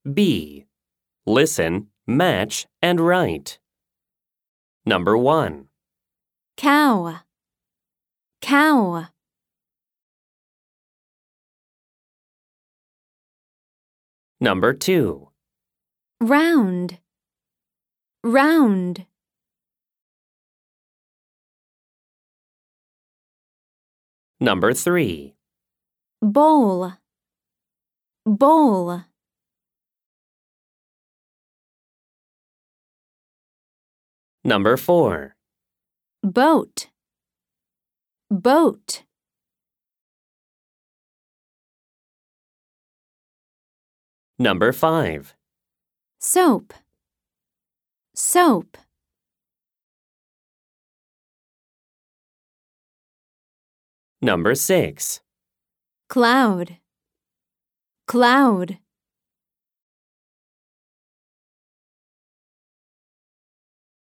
B. Listen, match, and write. Number 1. Cow, cow. Number 2. Round, round. Number 3. Bowl, bowl. Number 4. Boat, boat. Number 5. Soap, soap. Number 6. Cloud, cloud.